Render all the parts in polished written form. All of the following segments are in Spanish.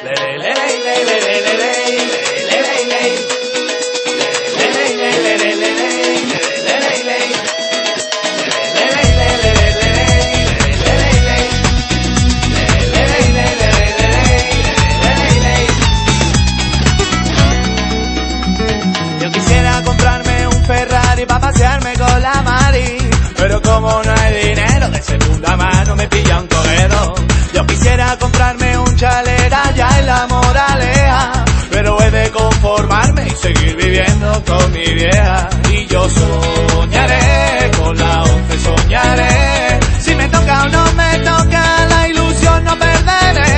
Yo quisiera comprarme un Ferrari pa' pasearme con la Mari, pero como no hay dinero de segunda mano me pilla un Toledo. Yo quisiera comprarme un chalet allá en La Moraleja, pero he de conformarme y seguir viviendo con mi vieja. Y yo soñaré con la 11, soñaré. Si me toca o no me toca, la ilusión no perderé.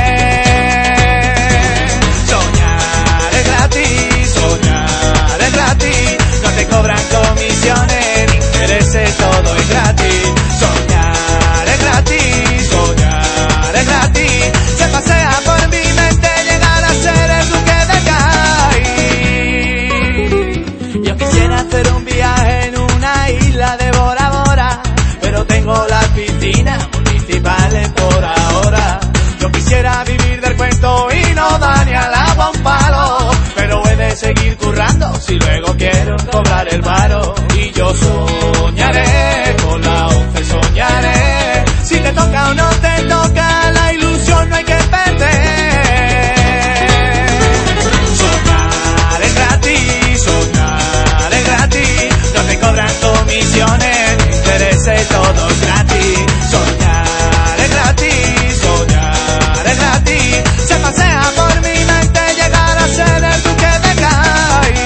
Soñar es gratis, soñar es gratis. No te cobran comisiones, ni intereses, todo es gratis. Soñar es gratis, soñar es gratis. Se pasea por mi mente llegar a ser el duque de Cádiz. Yo quisiera hacer un viaje en una isla de Bora Bora, pero tengo las piscinas municipales por ahora. Yo quisiera vivir del cuento y no dar ni al agua un palo, pero he de seguir currando si luego quiero cobrar el paro. Y yo soñaré con la 11, soñaré. Si te toca o no te toca, la ilusión no hay que perder. Soñar es gratis, soñar es gratis. No te cobran comisiones, ni intereses, todo es gratis. Soñar es gratis, soñar es gratis. Se pasea por mi mente llegar a ser el duque de Cádiz.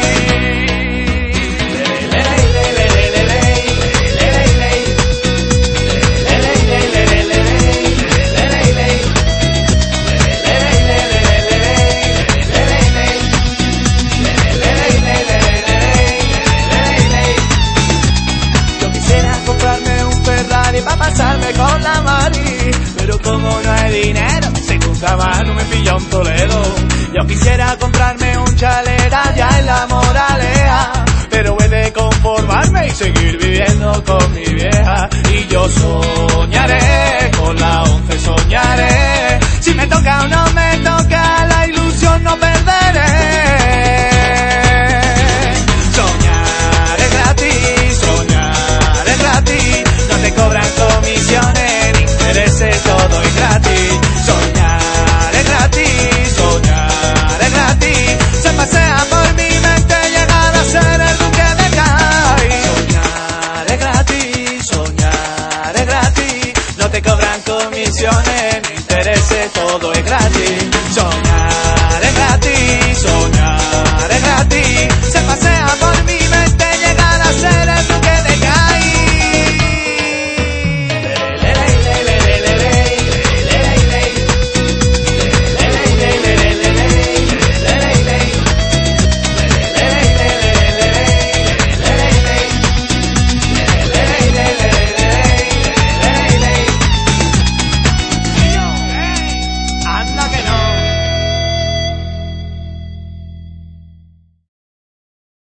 Yo quisiera comprarme un Ferrari pa' pasarme con la Mari, pero como no hay dinero de segunda mano me pilla un Toledo. Yo quisiera comprarme un chalet allá en La Moraleja, pero he de conformarme y seguir viviendo con mi vieja. Y yo soñaré con la 11, soñaré. Si me toca o no me toca, la ilusión no perderé. Soñar es gratis, soñar es gratis. No te cobran comisiones, ni intereses, todo es gratis. Soñar es gratis, soñar es gratis. Se pasea por mi mente llegar a ser el duque de Cádiz. Soñar es gratis, soñar es gratis. No te cobran comisiones, ni intereses, todo es gratis. Soñar